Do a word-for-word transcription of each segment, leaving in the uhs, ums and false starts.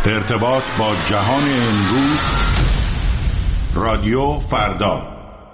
ارتباط با جهان امروز، رادیو فردا.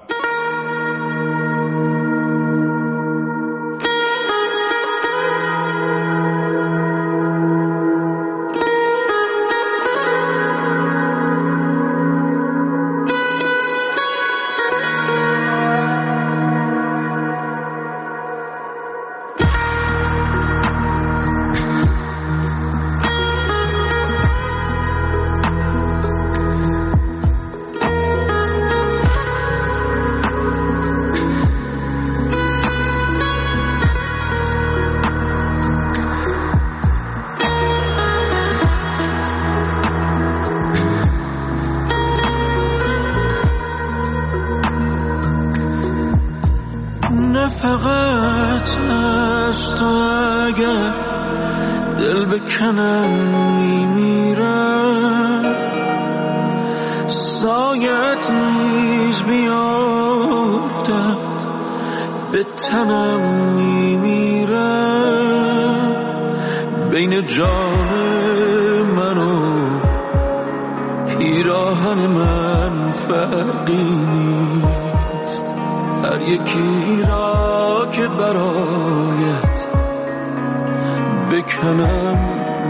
فقط از تو اگر دل بکنم میمیرم، سایت نیز بیافتد به تنم میمیرم. بین جان من و پیراهن من فرقی نیست، هر یکی را که برایت بکنم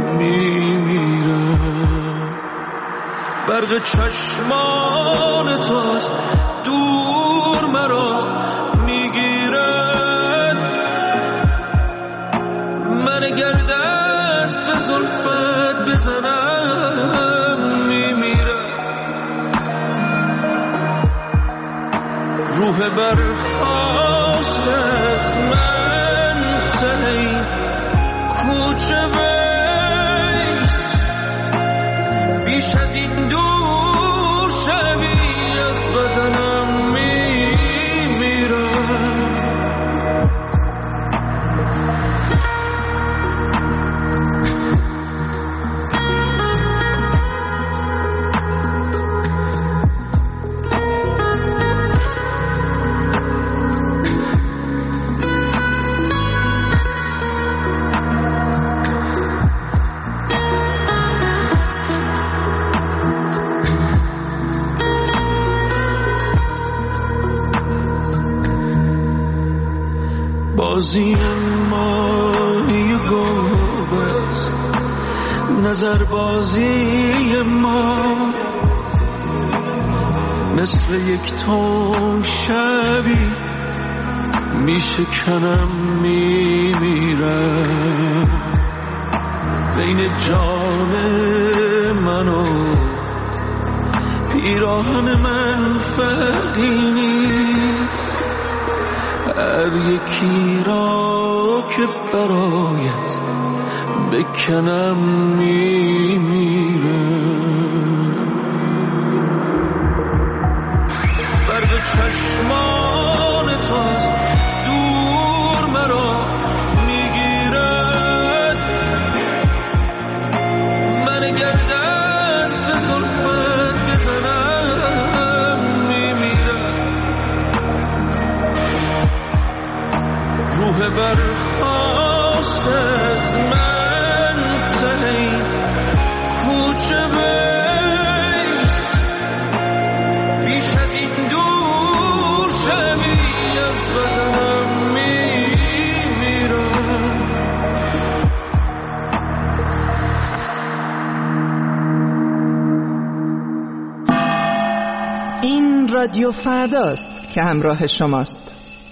میمیرم. برق چشمان توست دور مرا میگیرد، من اگر دست به زلفت بزنم میمیرم. روح برخواست از من تنهی کوچه بیست، بیش از این دور شوی از بدنم میمیرم. بازی ماهی گوب است، نظر بازی ما مثل یک تون شبی میشکنم میمیرم. بین جان من و پیراهن من فرقی نیست، هر یکی را که برایت بکنم میمیرم. برق چشمان توست دور مرا میگیرد، من اگر دست به زلفت بزنم میمیرم. روح برخواست از من تنهی کوچه بیست، بیش از این دور شوی از بدنم میمیرم. این رادیو فرداست که همراه شماست.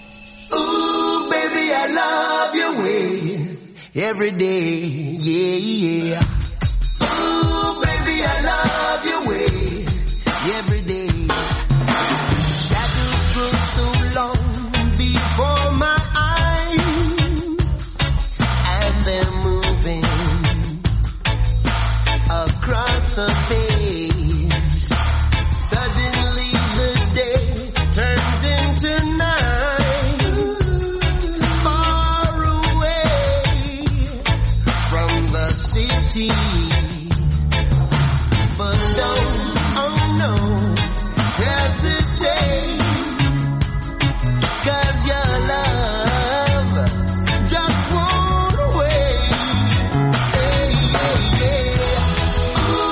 Every day, yeah, yeah. Ooh, baby, I love your way. Every day. Shadows grow so long before my eyes, and they're moving across the face. Suddenly the day turns into night. Far away from the city, but don't, oh no, hesitate, 'cause your love just won't wait. Hey, hey, hey. Ooh,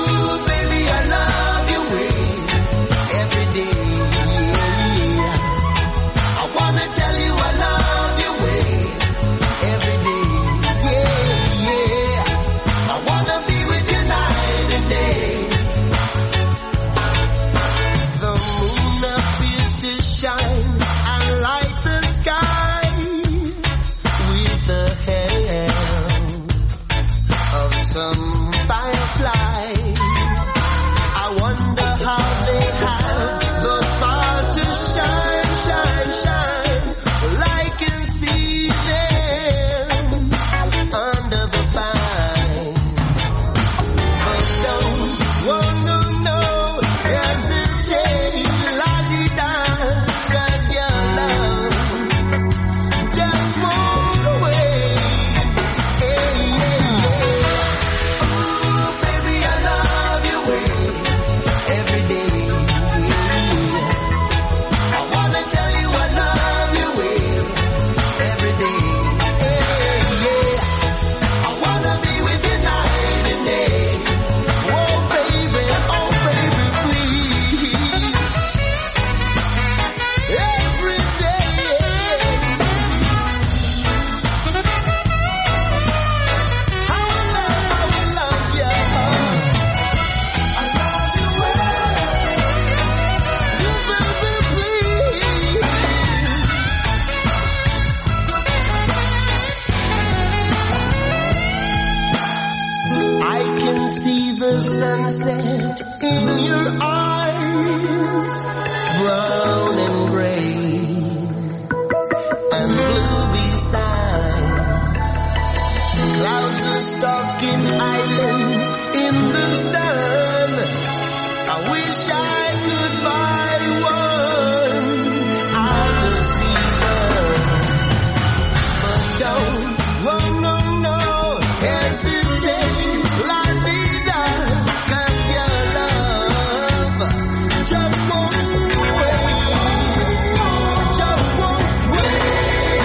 them fireflies. I wonder how they have the thought to shine, shine, shine. Well, I can see them under the pine. But don't, oh no, no, hesitate, la-di-da, 'cause your love just won't away. Hey, yeah, yeah. Ooh, baby, I love your way every day. I wanna tell you I love your way every day. Hey, yeah. I wanna be with you night and day. Oh, baby, oh, baby, please. Every day. I will love, I will love you. I love you well. You baby, please. I can see the sunset in your eyes, brown and gray and blue besides. Clouds are stalking islands in the sun. I wish I could buy one out of season. But don't, oh no, no, hesitate, let me down, 'cause your love just won't wait, just won't wait.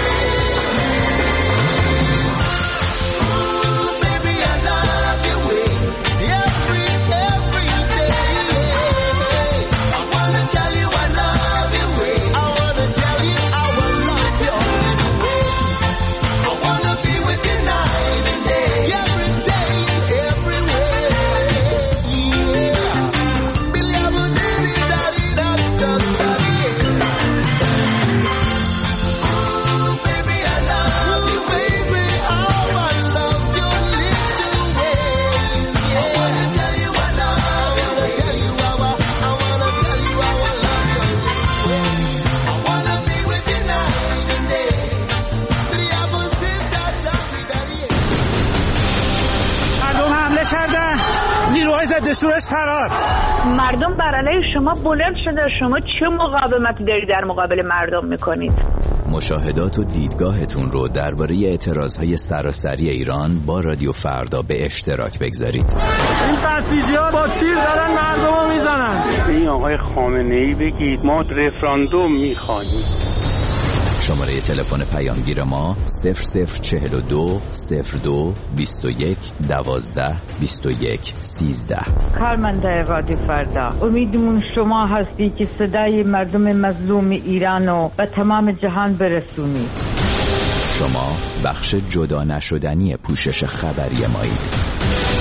Ooh, baby, I love your way every, every day. I wanna tell you I love your way. I wanna tell you I will love your way. I wanna be with you night and day, every day, everywhere. Yeah. Billy, I will do it, daddy, that's just daddy. Ooh, baby, I love you, baby. Oh, I love your little ways. Yeah. I wanna tell you I love you. I wanna tell you I will. I wanna tell you I will love your little ways. I wanna be with you night and day. Billy, I will sit down, daddy, daddy. مردم حمله کردن، نیروهای ضد شورش فرار. مردم بر علیه شما بلند شده، شما چه مقاومتی دارید در مقابل مردم میکنید؟ مشاهدات و دیدگاهتون رو درباره اعتراضهای سراسری ایران با رادیو فردا به اشتراک بگذارید. این بسیجی‌ها با تیر دارن مردم رو میزنن. به این آقای خامنه‌ای بگید ما رفراندوم میخوانیم. شماره تلفن پیامگیر ما صفر صفر چهل و دو صفر دو بیست و یک دوازده بیست و یک سیزده. کارمنده رادیو فردا، امیدمون شما هستی که صدای مردم مظلوم ایران رو به تمام جهان برسونید. شما بخش جدا نشدنی پوشش خبری مایید.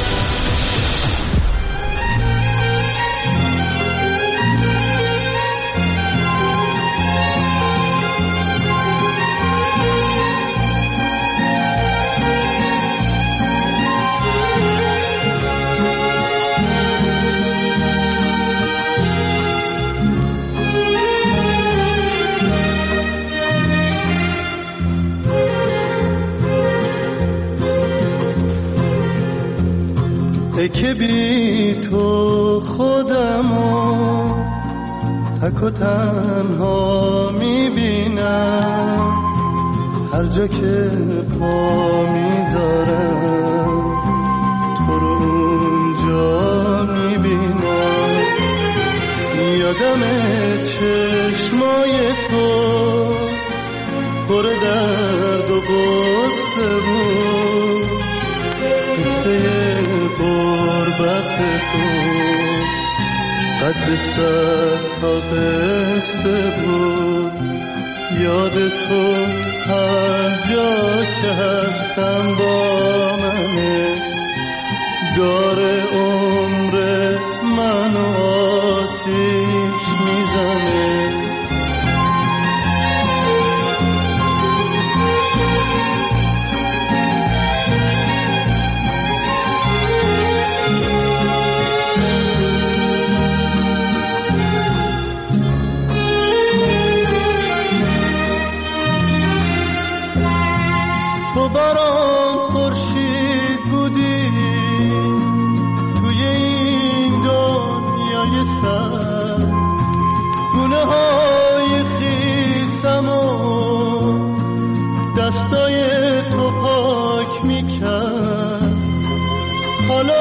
که بی تو خودمو تک و تنها میبینم، هر جا که پا میذارم تو رو اونجا میبینم. یادم چشمای تو پر درد و غصه بود، قصه غربت تو قد صد تا قصه بود. یاد تو هر جا که هستم با منه، داره عمر منو آتیش میزنه.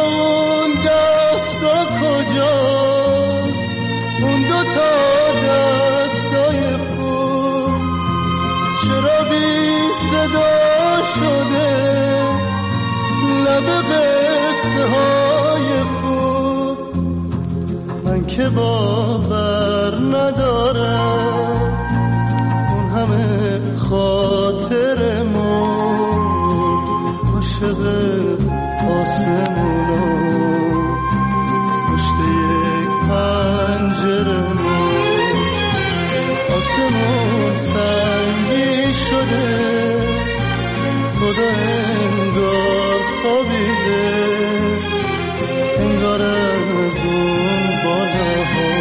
اون دستا کجاست، اون دوتا دستای خوب چرا بی صدا شده لب قصه های خوب. من که باور ندارم اون همه خاطرمون عاشق آسمونو پشت یک پنجرمون. آسمون سنگی شده خدا انگار خوابیده، انگار از اون بالاها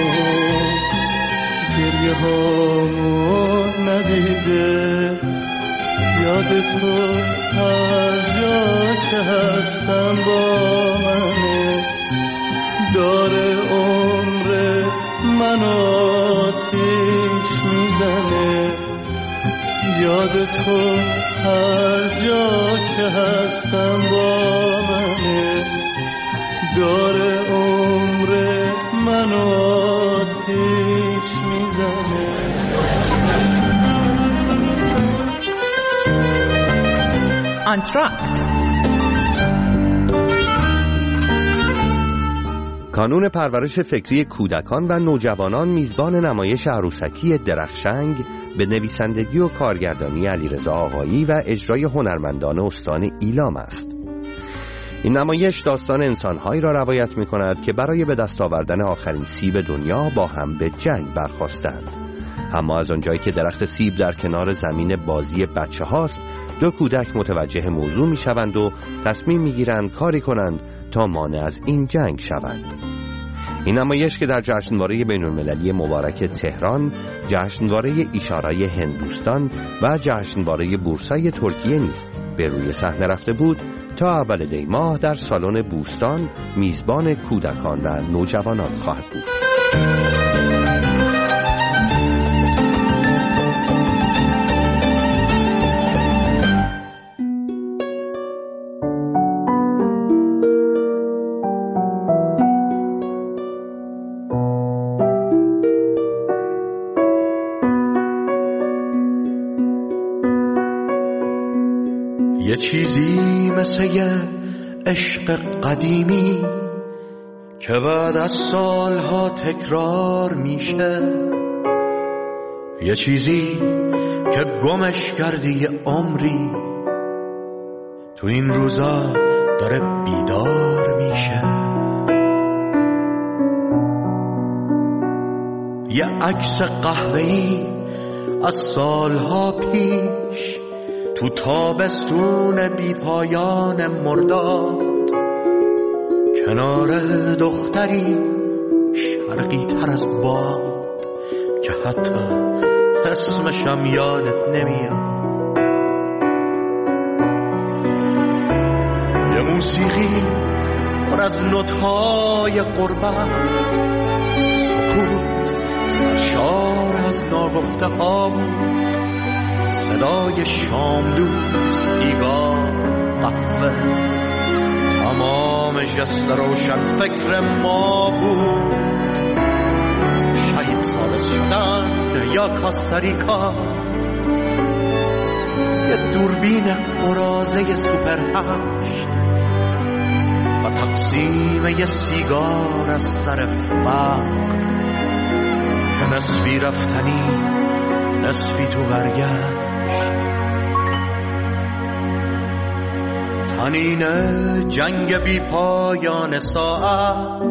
گریه هامون ندیده. یاد تو هر جا که هستم با منه، داره عمر من آتیش میزنه. یاد تو هر جا که هستم با منه، داره عمر من آتیش میزنه. آنتراکت. کانون پرورش فکری کودکان و نوجوانان میزبان نمایش عروسکی درخشنگ به نویسندگی و کارگردانی علیرضا آقایی و اجرای هنرمندان استان ایلام است. این نمایش داستان انسان‌هایی را روایت می‌کند که برای به دست آوردن آخرین سیب دنیا با هم به جنگ برخاستند. اما از آنجایی که درخت سیب در کنار زمین بازی بچه هاست، دو کودک متوجه موضوع می‌شوند و تصمیم می‌گیرند کاری کنند تا مانع از این جنگ شوند. این نمایش که در جشنواره بین‌المللی مبارک تهران، جشنواره ایشارای هندوستان و جشنواره بورسای ترکیه نیز به روی صحنه رفته بود، تا اول دی ماه در سالن بوستان میزبان کودکان و نوجوانان خواهد بود. یه چیزی مثل یه عشق قدیمی که بعد از سالها تکرار میشه، یه چیزی که گمش کردی یه عمری، تو این روزا داره بیدار میشه. یه عکس قهوه‌ای از سالها پیش تو تابستون بی پایان مرداد، کنار دختری شرقی تر از باد که حتی اسمشم یادت نمیاد. یه موسیقی پر از نوت‌های قربت، سکوت سرشار از ناگفته ها بود، صدای شاملو، سیگار، قهوه، تمام جست روشن فکر ما بود. شاید سالس شدن یا کاستاریکا، یه دوربین قرازه سوپر هشت و تقسیم یه سیگار از سر فقر که نصفی رفتنی نصفی تو برگشت. تنین جنگ بی پایان ساعت،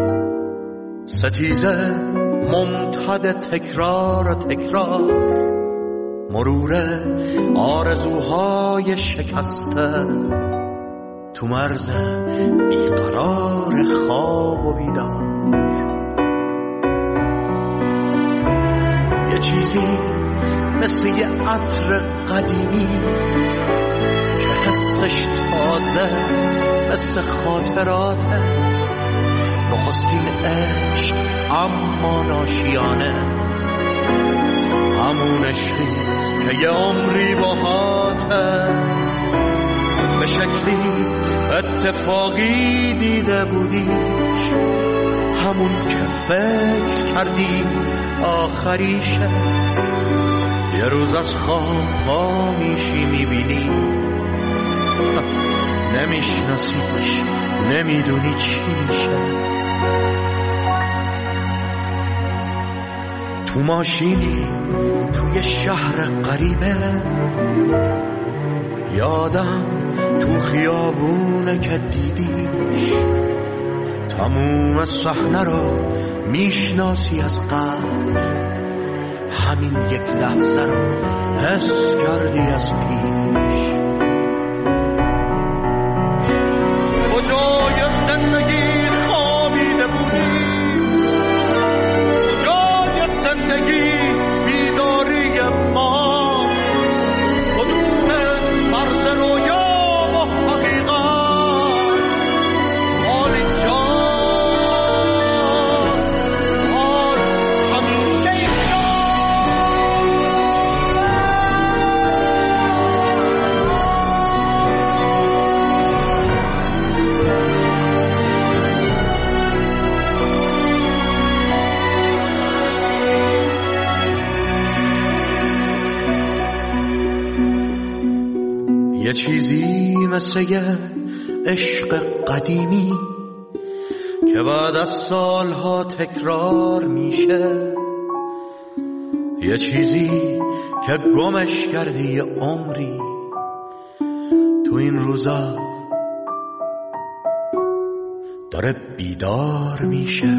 ستیزه ممتد تکرار و تکرار، مرور آرزوهای شکسته تو مرز بیقرار خواب و بیدار. یه چیزی مثل یه عطر قدیمی که حسش تازه مثل خاطراته، نخستین عشق اما ناشیانه، همون عشقی که یه عمری باهاته. به شکلی اتفاقی دیده بودیش، همون که فکر کردی آخریشه. یه روز از خواب پا میشی میبینی نمیشناسیش، نمیدونی چی میشه. تو ماشینی توی شهر غریبه، یادم تو خیابونه که دیدیش، تموم صحنه رو میشناسی از قبل، همین یک لحظه رو حس کردی از پیش. کجای زندگی خوابیده بودی، کجای زندگی بیداری ما، کدوم مرز رویا و حقیقت حال اینجا، حال همیشه اینجا. یه چیزی مثل یه عشق قدیمی که بعد از سالها تکرار میشه، یه چیزی که گمش کردی یه عمری تو این روزا داره بیدار میشه.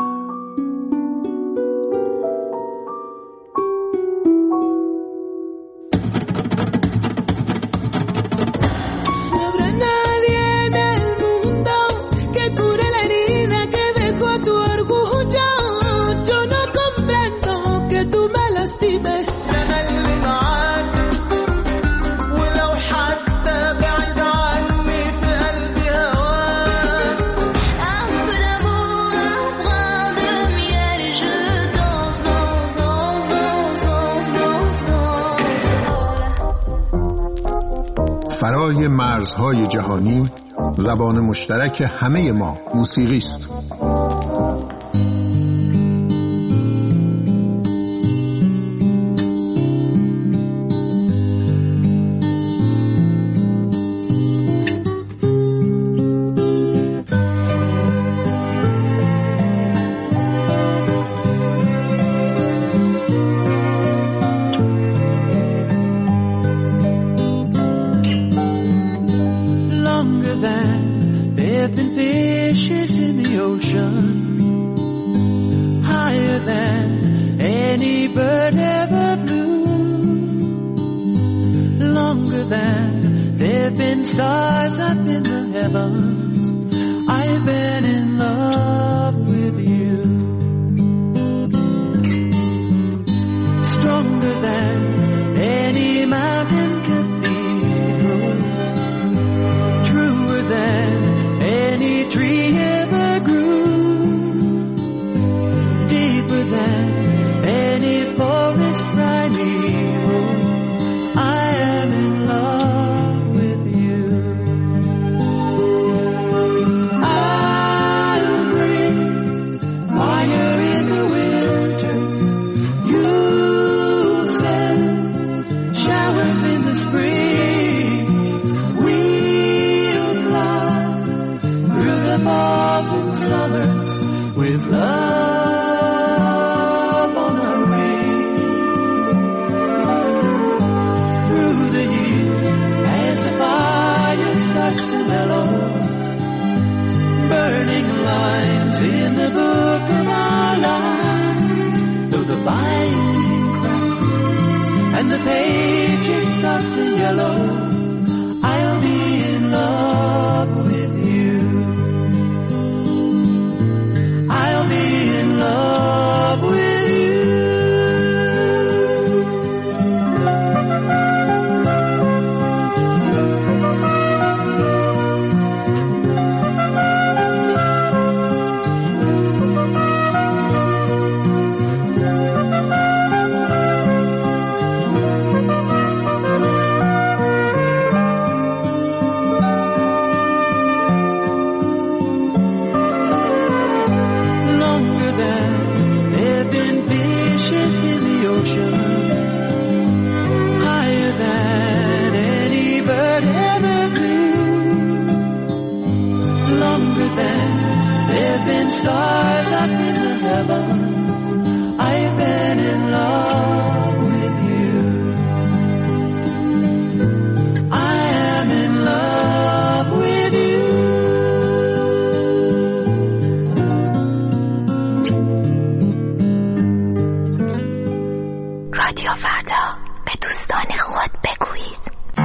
فرای مرزهای جهانی، زبان مشترک همه ما موسیقی است. than there have been fishes in the ocean, higher than any bird ever flew, longer than there have been stars up in the heavens. I've been in love with you. I am in love with you. رادیو فردا، به دوستان خود بگویید.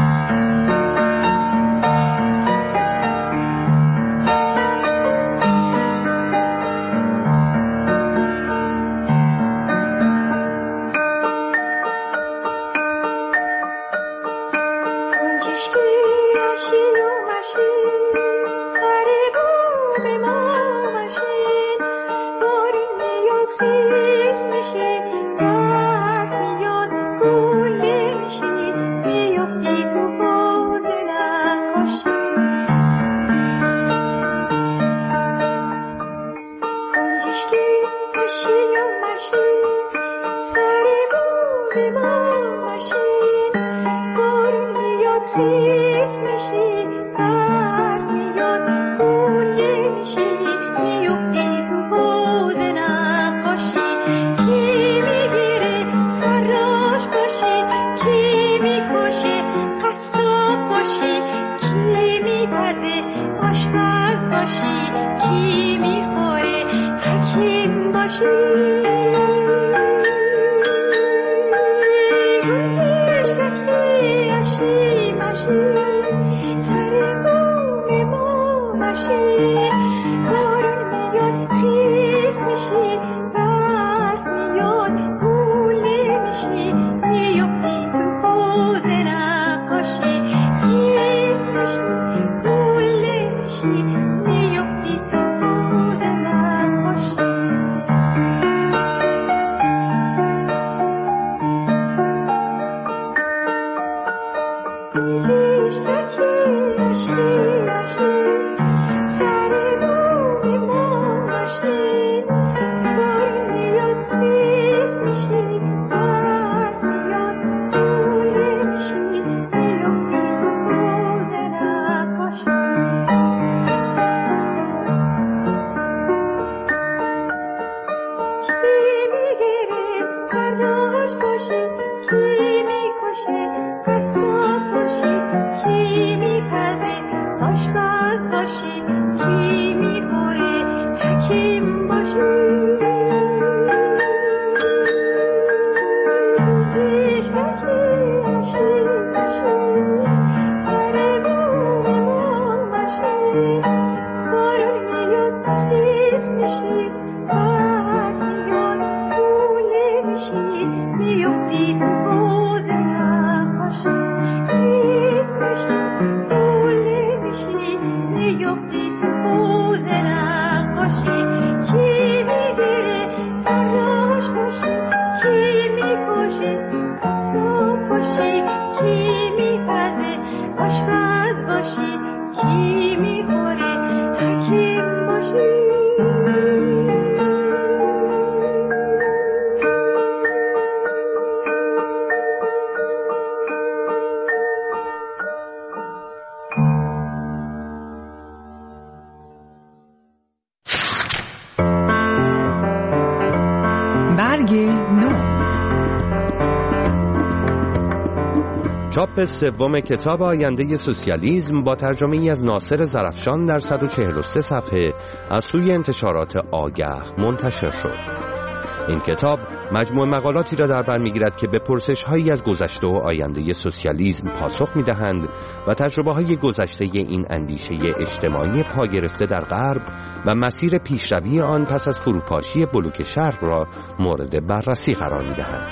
چاپ سوم کتاب آینده سوسیالیسم با ترجمه ای از ناصر زرفشان در صد و چهل و سه صفحه از سوی انتشارات آگه منتشر شد. این کتاب مجموع مقالاتی را در بر می‌گیرد که به پرسش‌هایی از گذشته و آینده سوسیالیسم پاسخ می‌دهند و تجربه‌های گذشته این اندیشه اجتماعی پا گرفته در غرب و مسیر پیشروی آن پس از فروپاشی بلوک شرق را مورد بررسی قرار می‌دهند.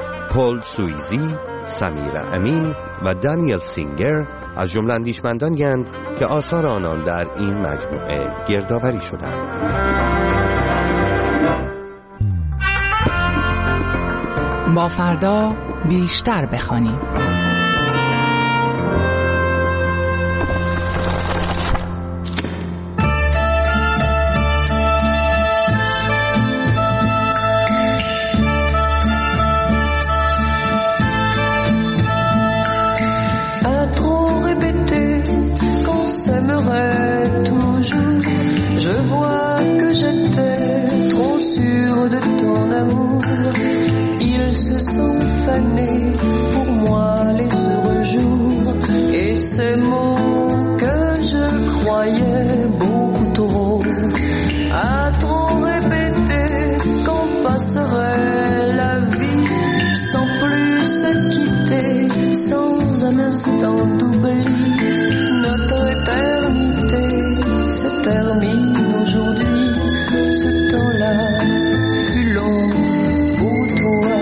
پل سویزی، سمیر امین و دانیل سینگر از جمله اندیشمندانی اند که آثار آنان در این مجموعه گردآوری شدند. با فردا بیشتر بخوانیم. termine aujourd'hui. Ce temps-là fut long pour toi.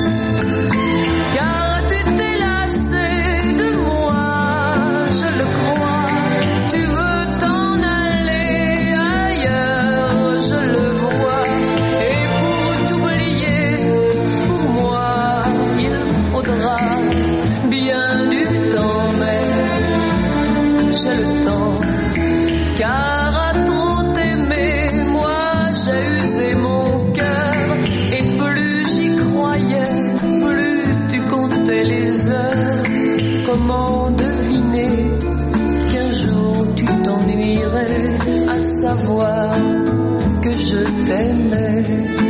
Car tu t'es lassé de moi, je le crois. Tu veux t'en aller ailleurs, je le vois. Et pour t'oublier, pour moi, il faudra bien du temps, mais j'ai le temps. Car à trop t'aimer, moi j'ai usé mon cœur. Et plus j'y croyais, plus tu comptais les heures. Comment deviner qu'un jour tu t'ennuierais à savoir que je t'aimais?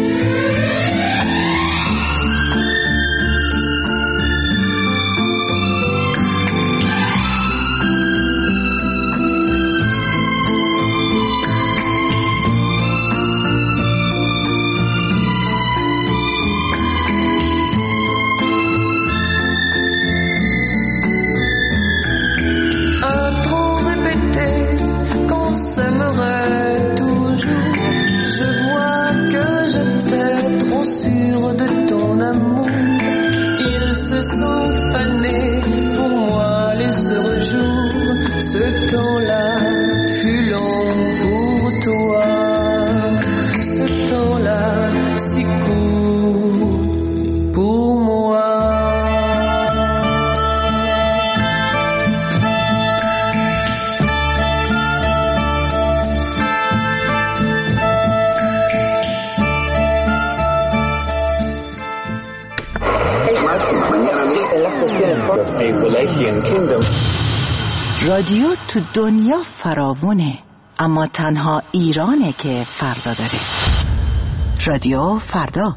Qu'on s'aimerait toujours. Je vois que j'étais trop sûre de ton amour. Ils se sont fanés pour moi les heureux jours. Ce temps-là fut long pour toi. Ce temps-là si court pour moi. رادیو تو دنیا فراوونه، اما تنها ایرانه که فردا داره. رادیو فردا.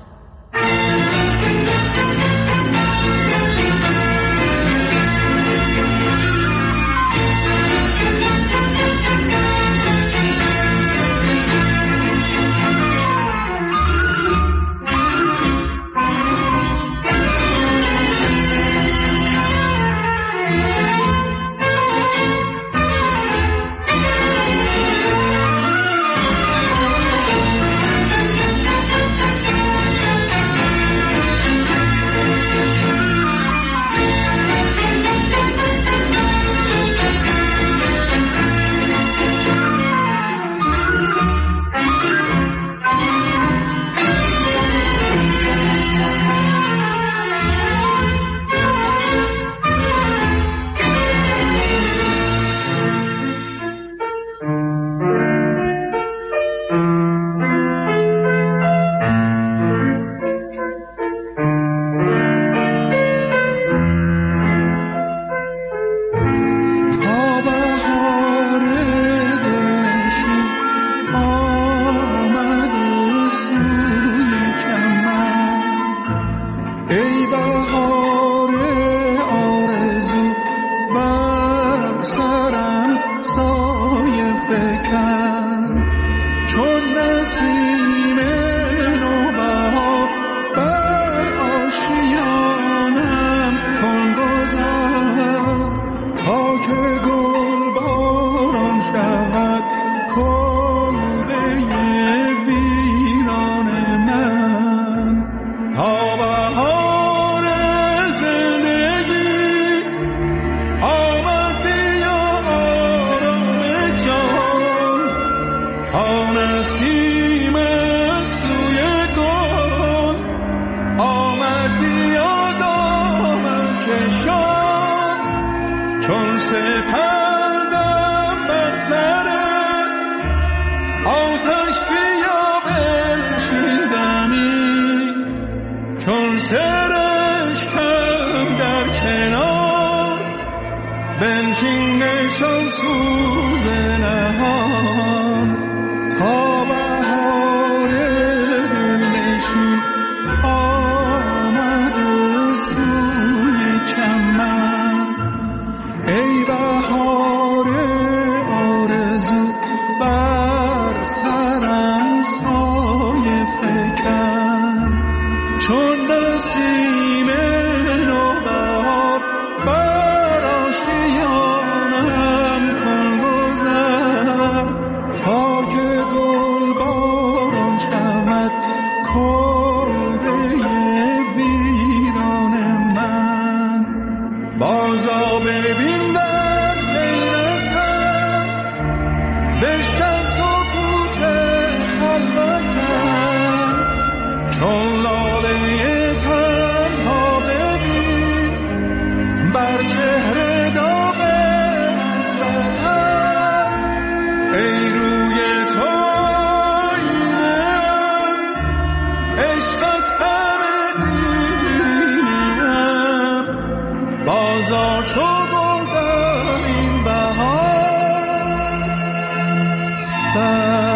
ای بهار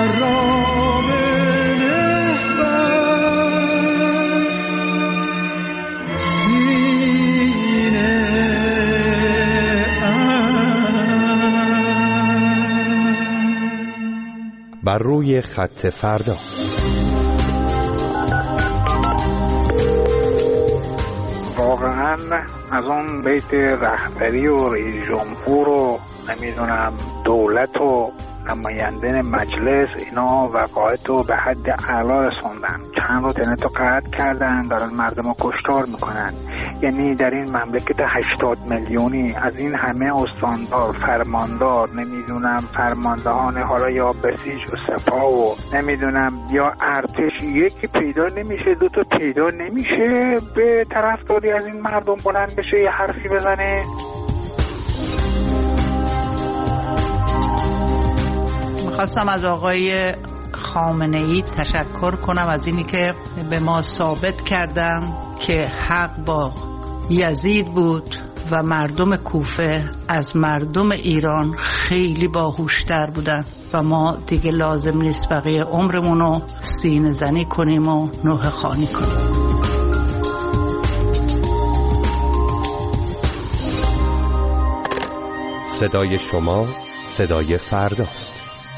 غرام بر روی خط فردا. واقعا از اون بیت رهبری و رئیس جمهور و نمیدونم دولت و نماینده مجلس اینا وقایت رو به حد اعلا رسوندن. چند رو تنت رو قطع کردن، دارن مردم رو کشتار میکنن. یعنی در این مملکت هشتاد میلیونی از این همه استاندار، فرماندار، نمیدونم فرماندهان حالا یا بسیج و سپاه و نمیدونم یا ارتش، یکی پیدا نمیشه، دوتا پیدا نمیشه به طرفداری از این مردم بلند بشه یه حرفی بزنه. خواستم از آقای خامنه‌ای تشکر کنم از اینی که به ما ثابت کردن که حق با یزید بود و مردم کوفه از مردم ایران خیلی باهوشتر بودن و ما دیگه لازم نیست بقیه عمرمونو سینه زنی کنیم و نوحه خوانی کنیم. صدای شما صدای فرداست.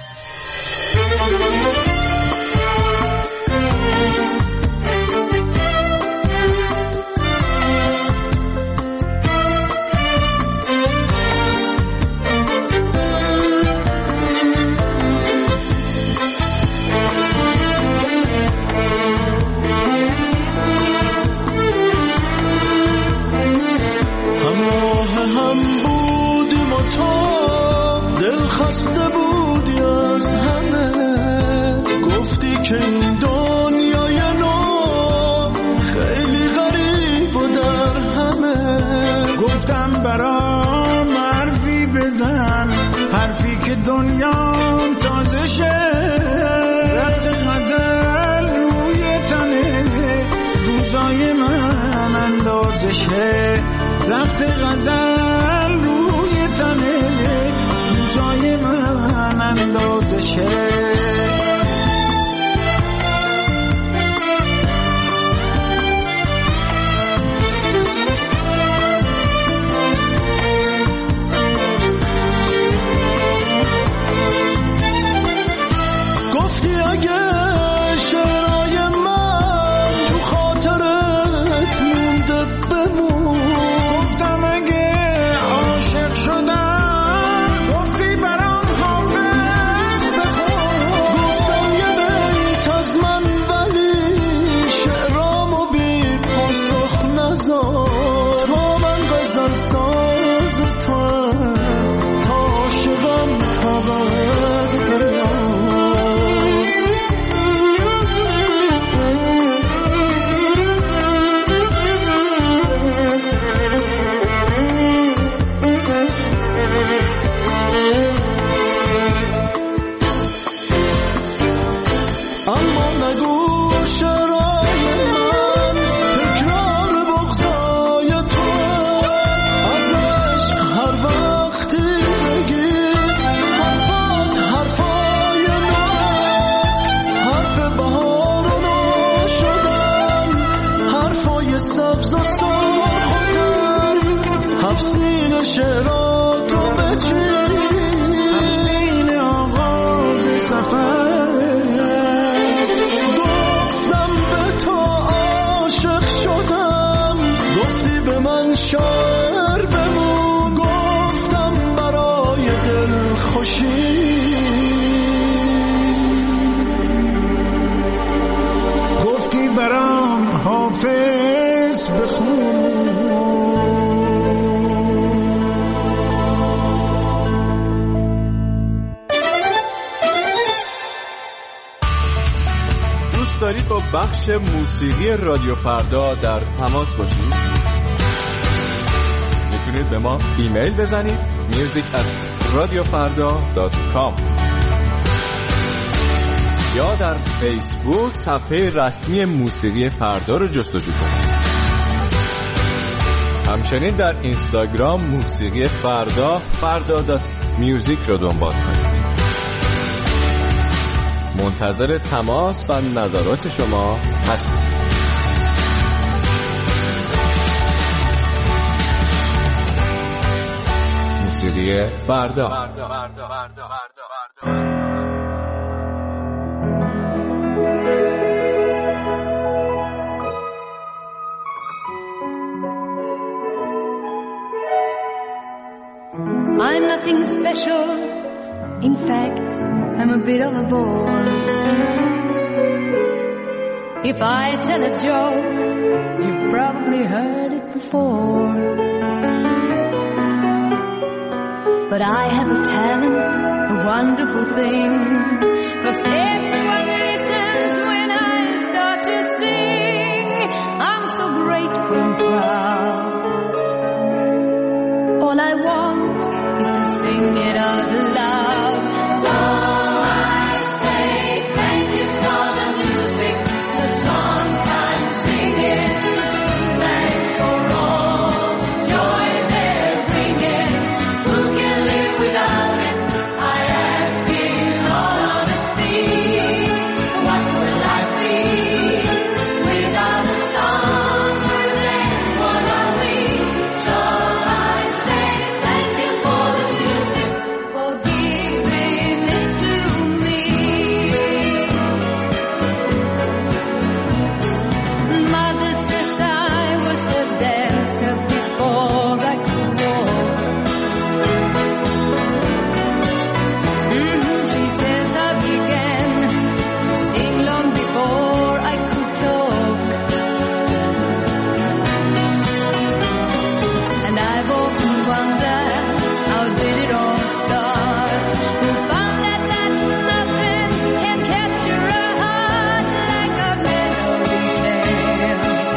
رفت غزل روی تنه روزای من اندازشه. گفتی اگه شعرهای من تو خاطرت مونده بمون، گفتم اگه عاشق شدم گفتی برام حافظ بخون، گفتم یه بیت از من ولی شعرامو بی پاسخ نذار، تا من غزل ساز تو تا عاشقم طاقت بیار. اما نگو شعرهای من تکرار بغضای تو، از عشق هر وقتی بگی حرفات حرفای من، حرف بهار و نو شدن، حرفای سبز و سرخ و تر، حفظین شعراتو بچین، حفظین آغاز سفر. شاعر بمون، گفتم برای دل خوشی، گفتی برام حافظ بخون. دوست دارید با بخش موسیقی رادیو فردا در تماس باشید؟ میتونید به ما ایمیل بزنید میوزیک ات رادیو فردا دات کام یا در فیسبوک صفحه رسمی موسیقی فردا رو جستجو کنید. همچنین در اینستاگرام موسیقی فردا فردا دات میوزیک رو دنبال کنید. منتظر تماس و نظرات شما هستیم. موسیقی فردا. I'm nothing special. In fact, I'm a bit of a bore. If I tell a joke, you've probably heard it before. But I have a talent, a wonderful thing, 'cause everyone listens when I start to sing. I'm so grateful and proud. All I want is to sing it out loud. So I say thank you for the music, the songs I'm singing. Thanks for all the joy they're bringing. Who can live without it? I ask in all honesty. What would life be without a song? Thanks for what we. So I say thank you for the music, for giving it to me. Mother says I was a dancer before I could walk. Mhm, she says I began to sing long before I could talk. And I've often wondered, how did it all start? Who found that that nothing can capture a heart like a melody can?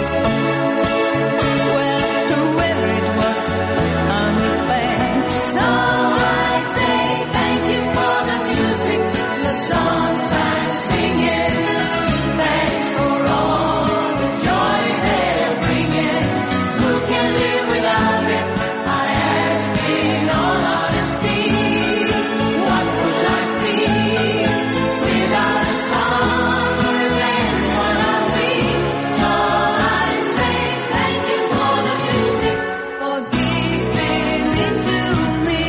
Well, whoever it was, I'm a fan. So I say thank you for the music, the songs I'm singing. Thanks for all the joy they're bringing. Who can live without it? I ask in all honesty. What would life be without a song or a dance? What are we? So I say thank you for the music, for giving it to me.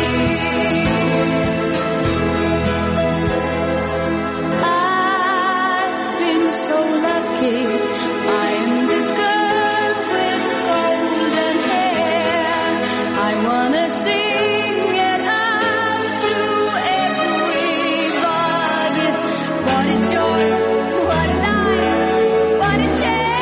I've been so lucky. I'm the girl with golden hair. I wanna sing it out to everybody. What a joy, what a life, what a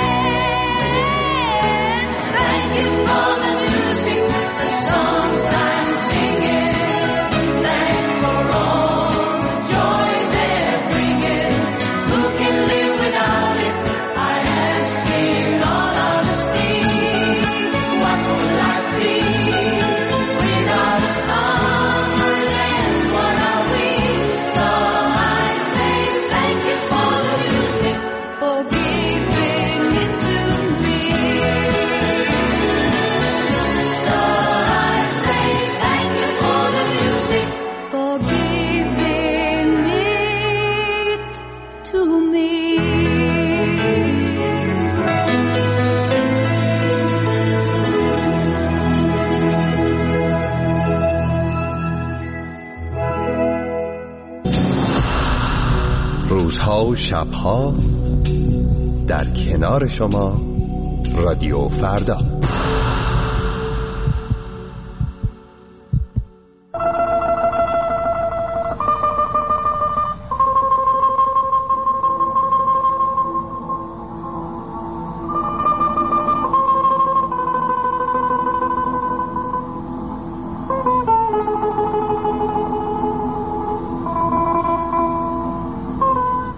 chance. Thank you for the music, the songs I'm singing. Thanks for all the joy they're bringing. Who can live without it? I ask in all honesty. What would life be without a song or a dance? What are we? So I say thank you for the music, for giving it to me. So I say thank you for the music, for giving it to me. روزها و شبها در کنار شما، رادیو فردا.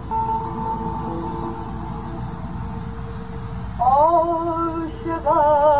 عاشقم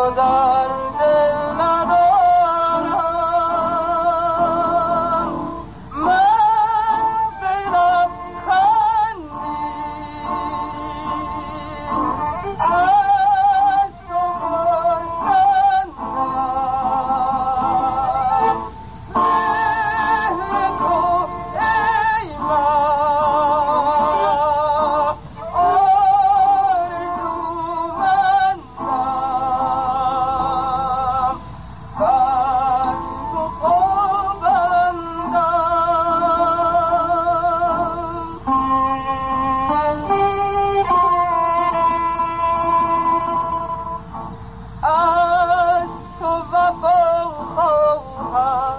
در دل ندارم من به لبخندی از تو پرسندم مهر تو ای ماه آرزومندم بر تو پابندم از تو وفا خواهم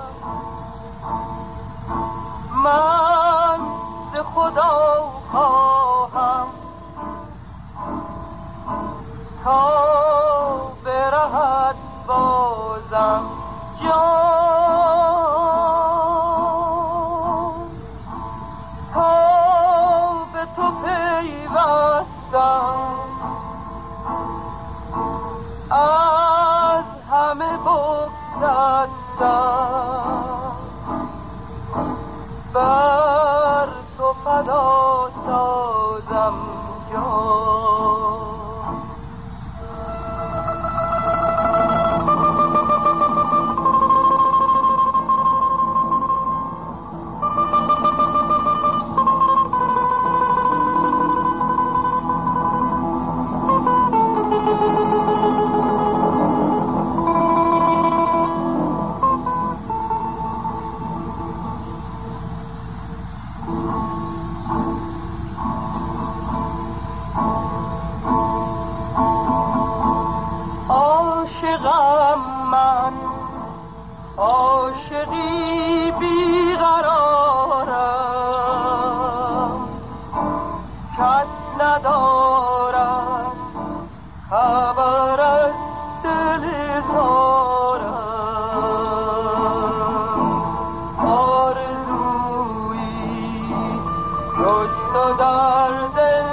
من ز خدا خواهم تا برهد بازم جان تا به تو پیوستم از همه بگذشتم بر تو فدا سازم جان عاشقم من عاشقی بیقرارم کس ندارم خبر از دل زارم آرزویی جز تو در دل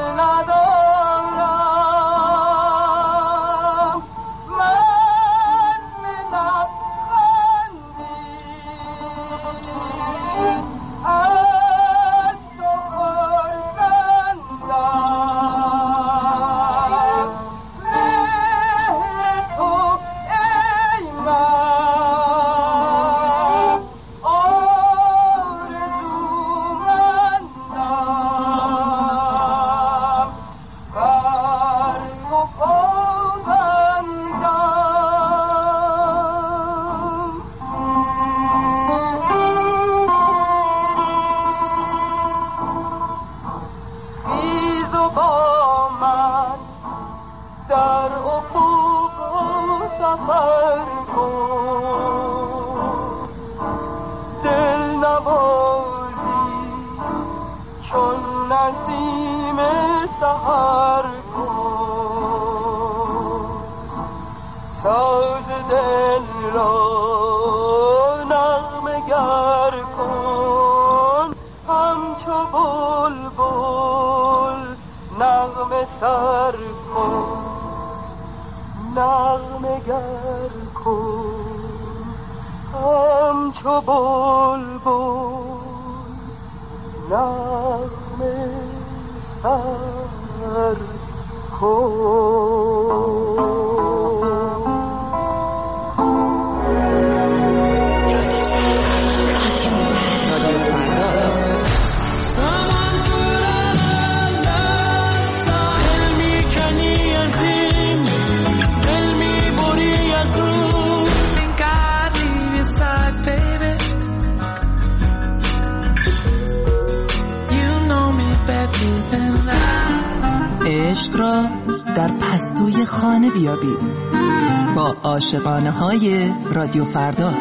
ندارم من به لبخندی از تو پرسندم مهر تو ای ماه آرزومندم بر تو پابندم خیز و با من در افق سفر کن دل نوازی چون نسیم سحر کن ساز دل را نغمه گر کن همچو بلبل نغمه سر کن نغمه گر کن همچو بلبل نغمه سر کن عشق را در پستوی خانه بیابید با عاشقانه های رادیو فردا.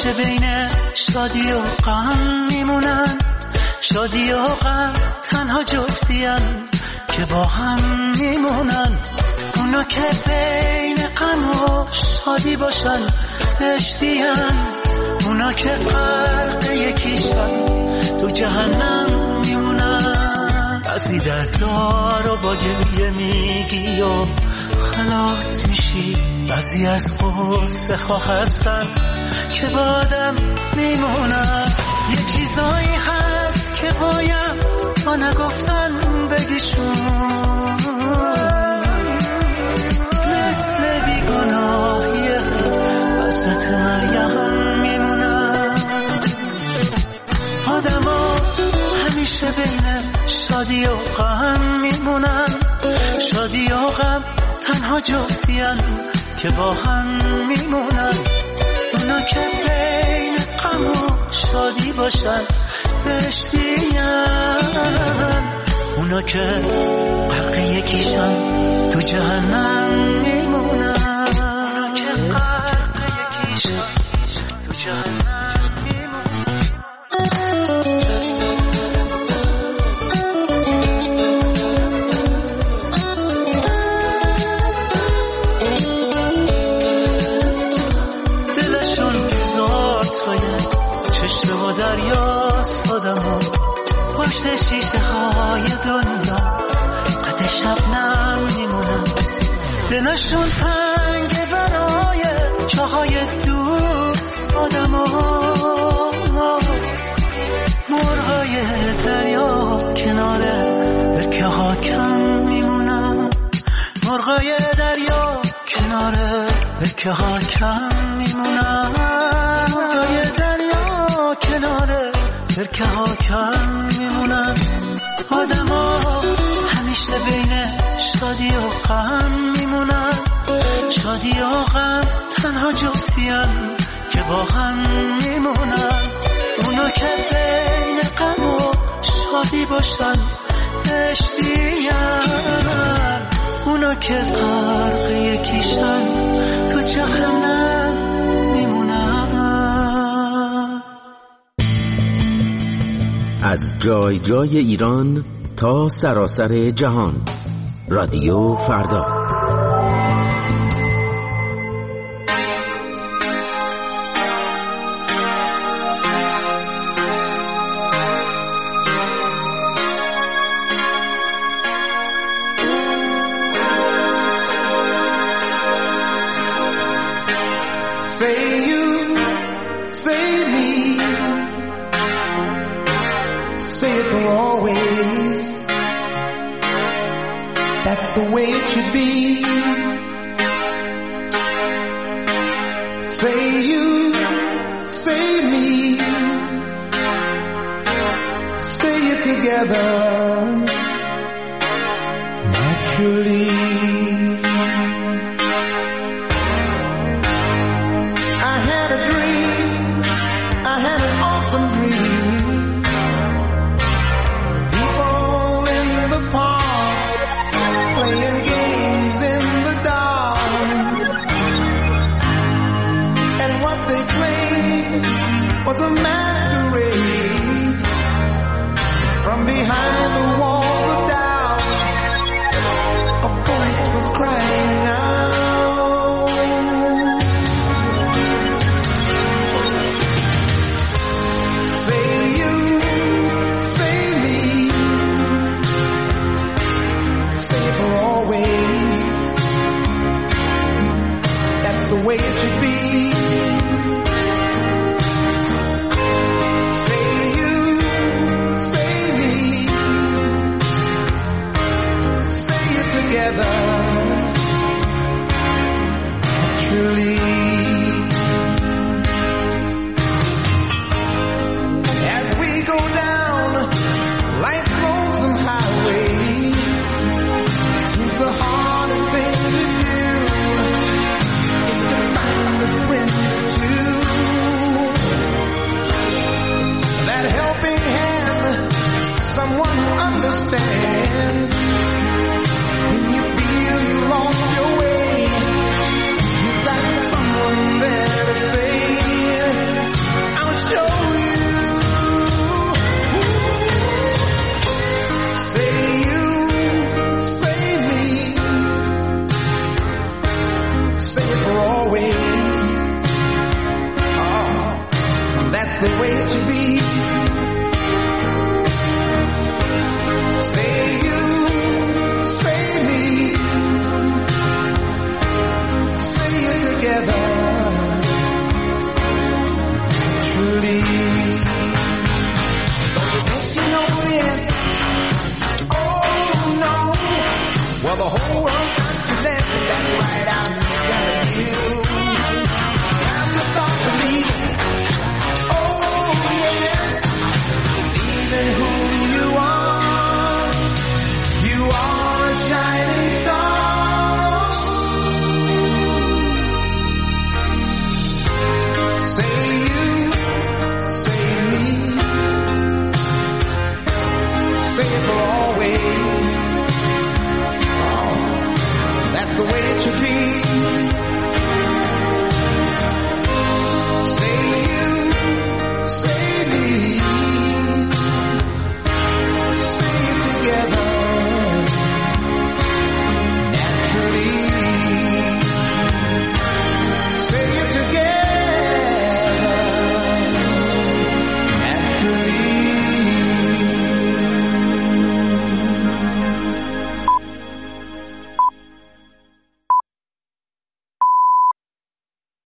همیشه بین شادی و غم میمونن، شادی و غم تنها جفتیان که با هم میمونن. اونا که بین غم و شادی باشن عشقیان، اونا که غرق یکیشن تو جهنم میمونن. بعضی دردار رو با گریه میگی و خلاص میشی، بعضی از قصه خواه هستن که با آدم میمونن. یه چیزایی هست که باید تا نگفتن بگیشون، مثل بیگناهیه وسط مریم میمونن. آدم ها همیشه بین شادی و غم میمونن، شادی و غم تنها جفتیان که با هم میمونن. اونا که بین غم و شادی باشن بهشتیان، اونا که غرق یکیشن تو جهنم میمونن. اونا که غرق یکیشن تو جهنم دریاست. آدمو پشت شیشه های دنیا قد شبنم میمونن، دلشون تنگه برای چاهای دور. آدمو مرغای دریا کنار برکه ها کم میمونن، مرغای دریا کنار برکه ها کم میمونن، مرغای دریا کنار برکه ها کم میمونن. آدم ها همیشه بین شادی و غم میمونن، شادی و غم تنها جفتیان که با هم میمونن. اونا که بین غم و شادی باشن عشقیان، اونا که غرق یکیشن تو جهنم میمونن. از جای جای ایران تا سراسر جهان، رادیو فردا. Say you, say me, say it for always. That's the way it should be. Say you, say me, say it together naturally. Was a masquerade from behind the walls of doubt. A voice was crying out. Say you, say me, say it for always. That's the way it should be. Naturally, as we go down life's lonesome highway, seems the hardest thing to do is to find a friend too. That helping hand, someone who understands when you feel you lost your way. You got someone always. Oh, that's the way to be.